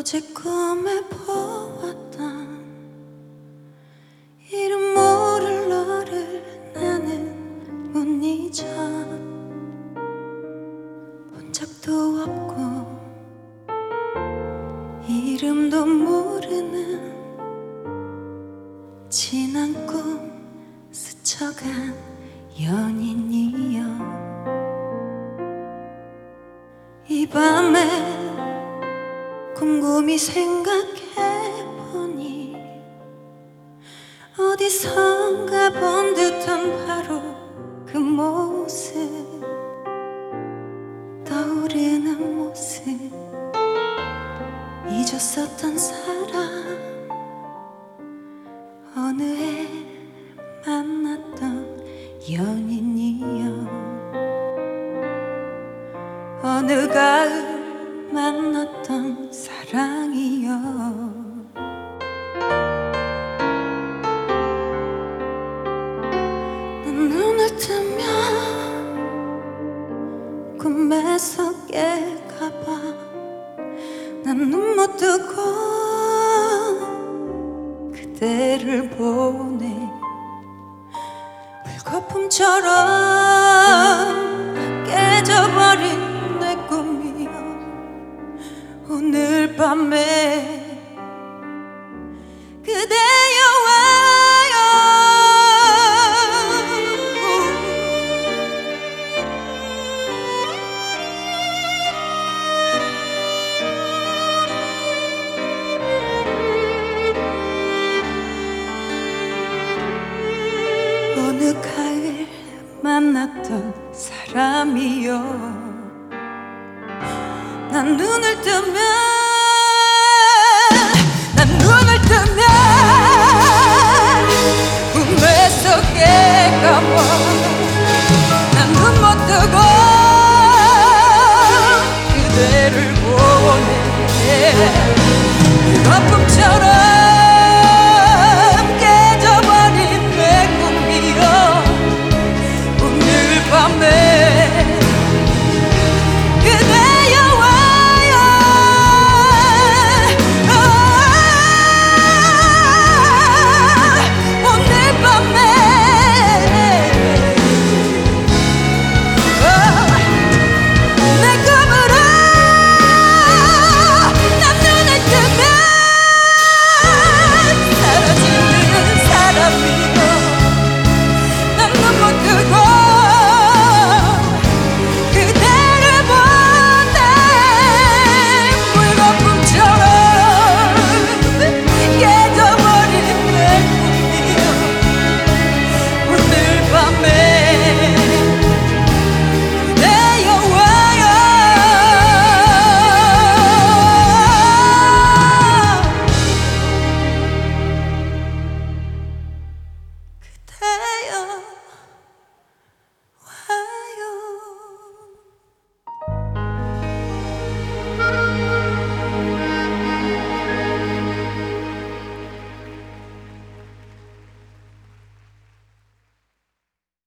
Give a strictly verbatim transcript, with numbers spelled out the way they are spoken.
어제 꿈에 보았던 이름 모를 너를 나는 못 잊어. 본 적도 없고 이름도 모르는 지난 꿈 스쳐간 연인이여. 이 밤에 곰곰이 생각해보니 어디선가 본 듯한 바로 그 모습, 떠오르는 모습, 잊었었던 사람, 어느 해 만났던 연인이여. 어느 가을 만났던 사랑이여. 난 눈을 뜨면 꿈에서 깰까봐 난 눈 못 뜨고 그대를 보네. 불거품처럼 깨져버린 내 꿈이여. 오늘 밤에 그대여 와요. 어느 가을 만났던 사람이여. 난 눈을 뜨면 난 눈을 뜨면 꿈에서 깰까봐 난 눈 못 뜨고 그대를 보내. 거품처럼